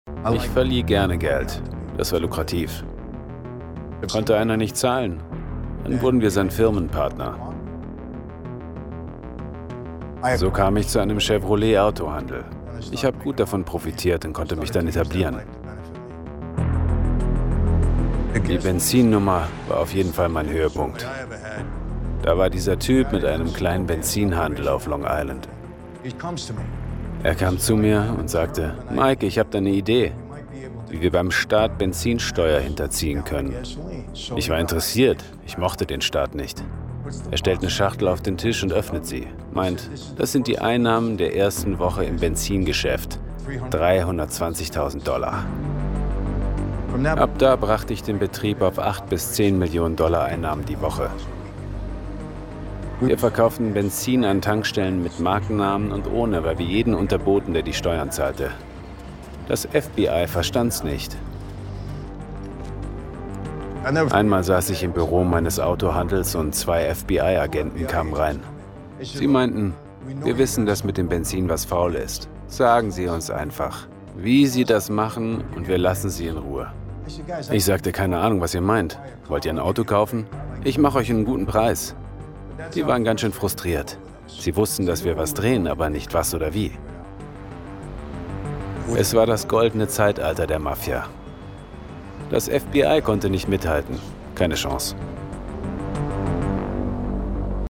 Ich verlieh gerne Geld. Das war lukrativ. Konnte einer nicht zahlen, dann wurden wir sein Firmenpartner. So kam ich zu einem Chevrolet-Autohandel. Ich habe gut davon profitiert und konnte mich dann etablieren. Die Benzinnummer war auf jeden Fall mein Höhepunkt. Da war dieser Typ mit einem kleinen Benzinhandel auf Long Island. Er kam zu mir und sagte, Mike, ich habe da eine Idee, wie wir beim Staat Benzinsteuer hinterziehen können. Ich war interessiert, ich mochte den Staat nicht. Er stellt eine Schachtel auf den Tisch und öffnet sie. Meint, das sind die Einnahmen der ersten Woche im Benzingeschäft. $320.000. Ab da brachte ich den Betrieb auf 8 bis 10 Millionen Dollar Einnahmen die Woche. Wir verkauften Benzin an Tankstellen mit Markennamen und ohne, weil wir jeden unterboten, der die Steuern zahlte. Das FBI verstand's nicht. Einmal saß ich im Büro meines Autohandels und 2 FBI-Agenten kamen rein. Sie meinten, wir wissen, dass mit dem Benzin was faul ist. Sagen Sie uns einfach, wie Sie das machen und wir lassen Sie in Ruhe. Ich sagte, keine Ahnung, was ihr meint. Wollt ihr ein Auto kaufen? Ich mache euch einen guten Preis. Die waren ganz schön frustriert. Sie wussten, dass wir was drehen, aber nicht was oder wie. Es war das goldene Zeitalter der Mafia. Das FBI konnte nicht mithalten. Keine Chance.